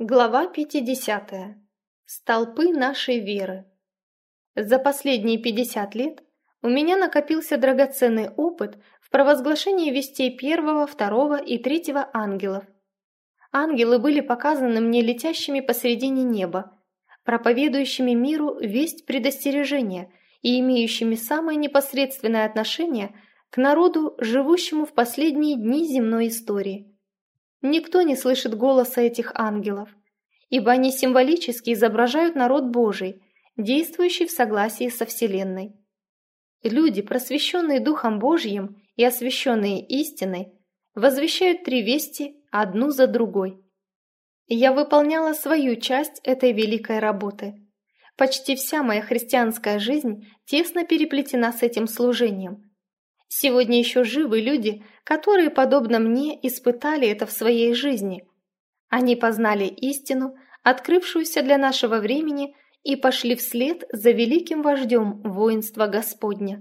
Глава 50. Столпы нашей веры. За последние 50 лет у меня накопился драгоценный опыт в провозглашении вестей первого, второго и третьего ангелов. Ангелы были показаны мне летящими посредине неба, проповедующими миру весть предостережения и имеющими самое непосредственное отношение к народу, живущему в последние дни земной истории. Никто не слышит голоса этих ангелов, ибо они символически изображают народ Божий, действующий в согласии со Вселенной. Люди, просвещенные Духом Божьим и освященные истиной, возвещают три вести одну за другой. Я выполняла свою часть этой великой работы. Почти вся моя христианская жизнь тесно переплетена с этим служением. Сегодня еще живы люди, которые, подобно мне, испытали это в своей жизни. Они познали истину, открывшуюся для нашего времени, и пошли вслед за великим вождем воинства Господня.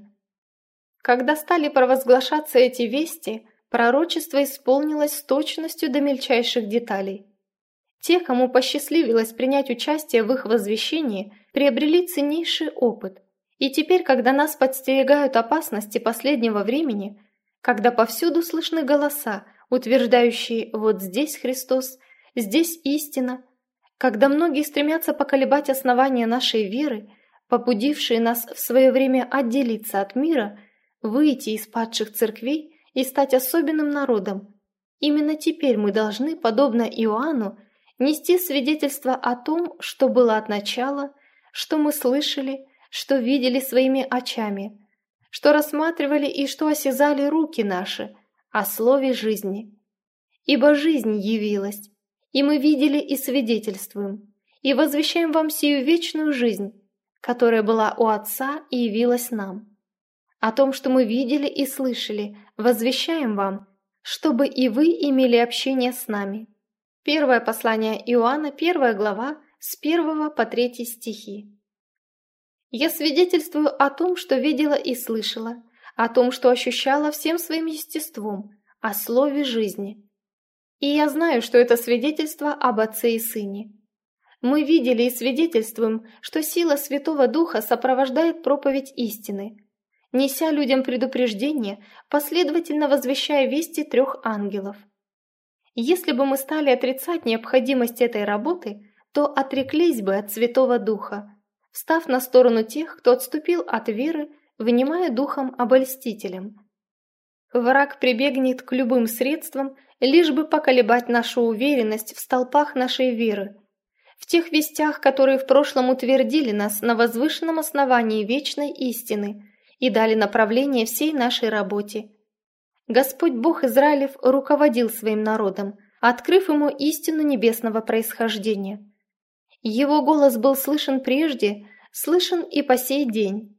Когда стали провозглашаться эти вести, пророчество исполнилось с точностью до мельчайших деталей. Те, кому посчастливилось принять участие в их возвещении, приобрели ценнейший опыт. И теперь, когда нас подстерегают опасности последнего времени, когда повсюду слышны голоса, утверждающие «вот здесь Христос», «здесь истина», когда многие стремятся поколебать основания нашей веры, побудившие нас в свое время отделиться от мира, выйти из падших церквей и стать особенным народом, именно теперь мы должны, подобно Иоанну, нести свидетельство о том, что было от начала, что мы слышали, что видели своими очами, что рассматривали и что осязали руки наши, о слове жизни. Ибо жизнь явилась, и мы видели и свидетельствуем, и возвещаем вам сию вечную жизнь, которая была у Отца и явилась нам. О том, что мы видели и слышали, возвещаем вам, чтобы и вы имели общение с нами. Первое послание Иоанна, 1 глава, с 1 по 3 стихи. Я свидетельствую о том, что видела и слышала, о том, что ощущала всем своим естеством, о слове жизни. И я знаю, что это свидетельство об Отце и Сыне. Мы видели и свидетельствуем, что сила Святого Духа сопровождает проповедь истины, неся людям предупреждение, последовательно возвещая вести 3 ангелов. Если бы мы стали отрицать необходимость этой работы, то отреклись бы от Святого Духа, встав на сторону тех, кто отступил от веры, внимая духом обольстителем. Враг прибегнет к любым средствам, лишь бы поколебать нашу уверенность в столпах нашей веры, в тех вестях, которые в прошлом утвердили нас на возвышенном основании вечной истины и дали направление всей нашей работе. Господь Бог Израилев руководил своим народом, открыв ему истину небесного происхождения. Его голос был слышен прежде, слышен и по сей день.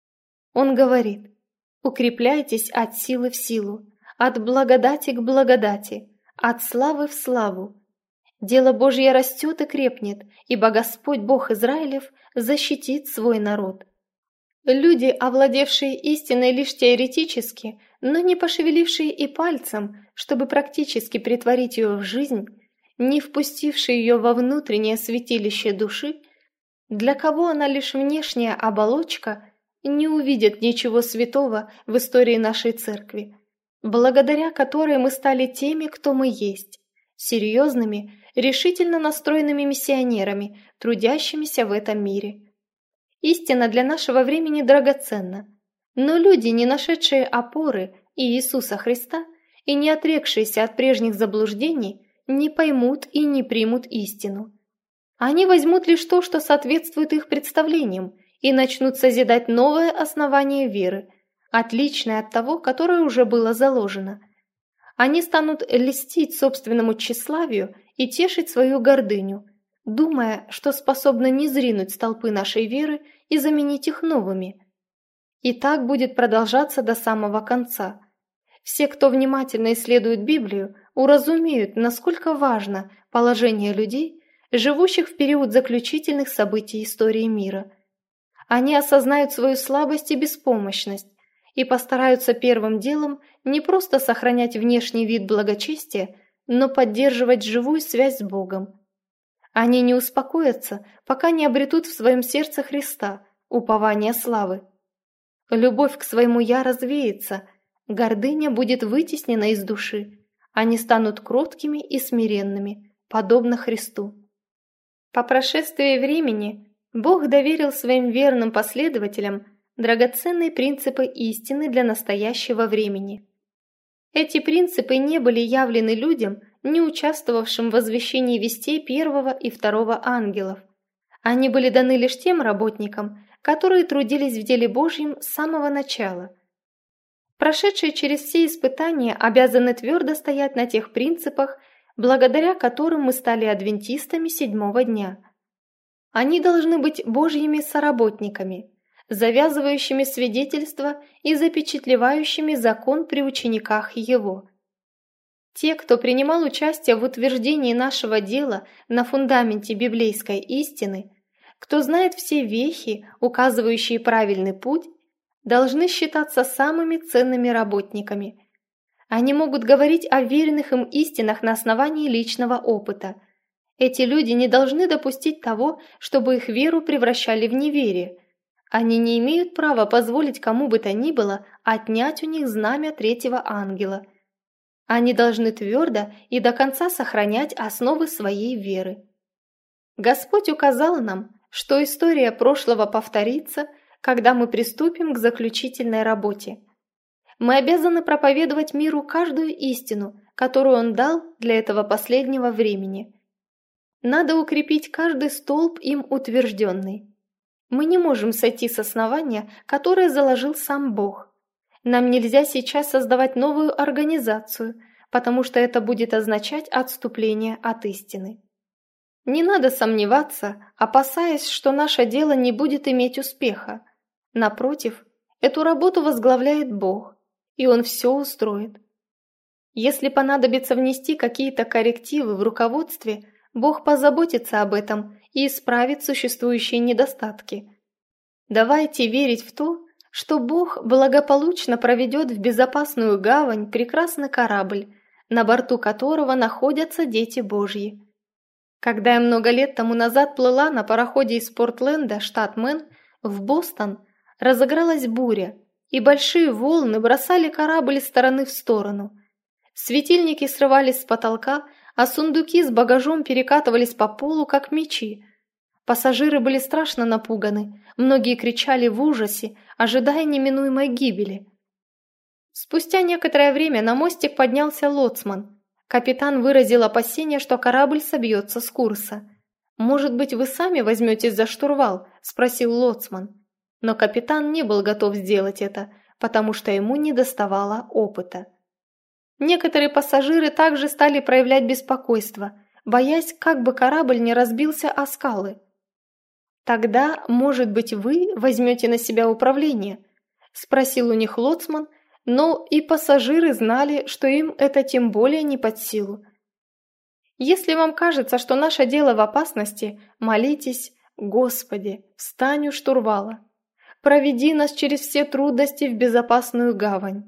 Он говорит: «Укрепляйтесь от силы в силу, от благодати к благодати, от славы в славу. Дело Божье растет и крепнет, ибо Господь Бог Израилев защитит свой народ». Люди, овладевшие истиной лишь теоретически, но не пошевелившие и пальцем, чтобы практически претворить ее в жизнь, не впустившие ее во внутреннее святилище души, для кого она лишь внешняя оболочка, не увидят ничего святого в истории нашей церкви, благодаря которой мы стали теми, кто мы есть, серьезными, решительно настроенными миссионерами, трудящимися в этом мире. Истина для нашего времени драгоценна, но люди, не нашедшие опоры и Иисуса Христа и не отрекшиеся от прежних заблуждений, не поймут и не примут истину. Они возьмут лишь то, что соответствует их представлениям, и начнут созидать новое основание веры, отличное от того, которое уже было заложено. Они станут льстить собственному тщеславию и тешить свою гордыню, думая, что способны низринуть столпы нашей веры и заменить их новыми. И так будет продолжаться до самого конца. Все, кто внимательно исследует Библию, уразумеют, насколько важно положение людей, живущих в период заключительных событий истории мира. Они осознают свою слабость и беспомощность и постараются первым делом не просто сохранять внешний вид благочестия, но поддерживать живую связь с Богом. Они не успокоятся, пока не обретут в своем сердце Христа, упование славы. Любовь к своему «я» развеется, гордыня будет вытеснена из души, они станут кроткими и смиренными, подобно Христу. По прошествии времени Бог доверил своим верным последователям драгоценные принципы истины для настоящего времени. Эти принципы не были явлены людям, не участвовавшим в возвещении вестей первого и второго ангелов. Они были даны лишь тем работникам, которые трудились в деле Божьем с самого начала. Прошедшие через все испытания обязаны твердо стоять на тех принципах, благодаря которым мы стали адвентистами седьмого дня. Они должны быть Божьими соработниками, завязывающими свидетельство и запечатлевающими закон при учениках Его. Те, кто принимал участие в утверждении нашего дела на фундаменте библейской истины, кто знает все вехи, указывающие правильный путь, должны считаться самыми ценными работниками. Они могут говорить о веренных им истинах на основании личного опыта. Эти люди не должны допустить того, чтобы их веру превращали в неверие. Они не имеют права позволить кому бы то ни было отнять у них знамя третьего ангела. Они должны твердо и до конца сохранять основы своей веры. Господь указал нам, что история прошлого повторится, когда мы приступим к заключительной работе. Мы обязаны проповедовать миру каждую истину, которую Он дал для этого последнего времени. Надо укрепить каждый столб им утвержденный. Мы не можем сойти с основания, которое заложил сам Бог. Нам нельзя сейчас создавать новую организацию, потому что это будет означать отступление от истины. Не надо сомневаться, опасаясь, что наше дело не будет иметь успеха. Напротив, эту работу возглавляет Бог, и Он все устроит. Если понадобится внести какие-то коррективы в руководстве, Бог позаботится об этом и исправит существующие недостатки. Давайте верить в то, что Бог благополучно проведет в безопасную гавань прекрасный корабль, на борту которого находятся дети Божьи. Когда я много лет тому назад плыла на пароходе из Портленда, штат Мэн, в Бостон, разыгралась буря, и большие волны бросали корабль из стороны в сторону. Светильники срывались с потолка, а сундуки с багажом перекатывались по полу, как мячи. Пассажиры были страшно напуганы, многие кричали в ужасе, ожидая неминуемой гибели. Спустя некоторое время на мостик поднялся лоцман. Капитан выразил опасение, что корабль собьется с курса. «Может быть, вы сами возьметесь за штурвал?» – спросил лоцман. Но капитан не был готов сделать это, потому что ему недоставало опыта. Некоторые пассажиры также стали проявлять беспокойство, боясь, как бы корабль не разбился о скалы. «Тогда, может быть, вы возьмете на себя управление?» – спросил у них лоцман, но и пассажиры знали, что им это тем более не под силу. «Если вам кажется, что наше дело в опасности, молитесь: Господи, встань у штурвала, проведи нас через все трудности в безопасную гавань».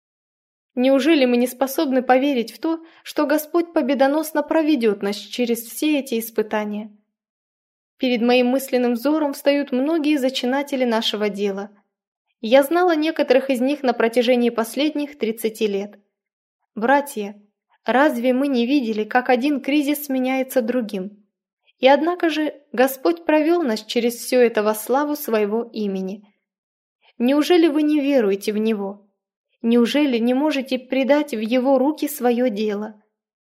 Неужели мы не способны поверить в то, что Господь победоносно проведет нас через все эти испытания? Перед моим мысленным взором встают многие зачинатели нашего дела. Я знала некоторых из них на протяжении последних 30 лет. Братья, разве мы не видели, как один кризис сменяется другим? И однако же Господь провел нас через все это во славу Своего имени. Неужели вы не веруете в Него? Неужели не можете предать в Его руки свое дело?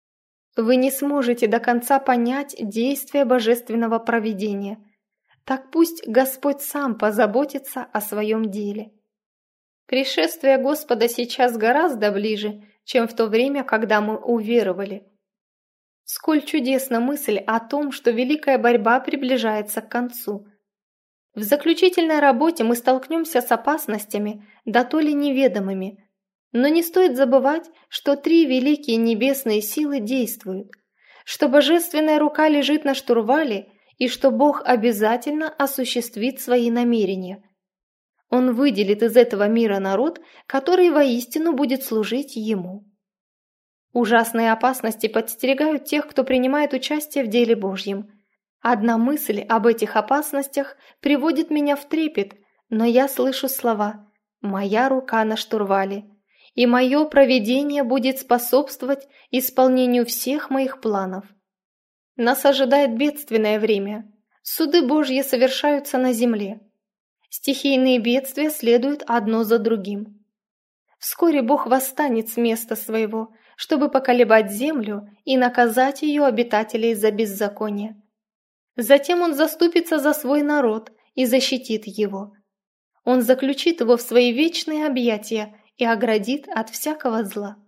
Вы не сможете до конца понять действия божественного провидения. Так пусть Господь сам позаботится о своем деле. Пришествие Господа сейчас гораздо ближе, чем в то время, когда мы уверовали. Сколь чудесна мысль о том, что великая борьба приближается к концу. В заключительной работе мы столкнемся с опасностями, да то ли неведомыми. Но не стоит забывать, что 3 великие небесные силы действуют, что божественная рука лежит на штурвале и что Бог обязательно осуществит свои намерения. Он выделит из этого мира народ, который воистину будет служить Ему. Ужасные опасности подстерегают тех, кто принимает участие в деле Божьем. Одна мысль об этих опасностях приводит меня в трепет, но я слышу слова «Моя рука на штурвале», и мое провидение будет способствовать исполнению всех моих планов. Нас ожидает бедственное время. Суды Божьи совершаются на земле. Стихийные бедствия следуют одно за другим. Вскоре Бог восстанет с места своего, чтобы поколебать землю и наказать ее обитателей за беззаконие. Затем Он заступится за свой народ и защитит его. Он заключит его в свои вечные объятия и оградит от всякого зла.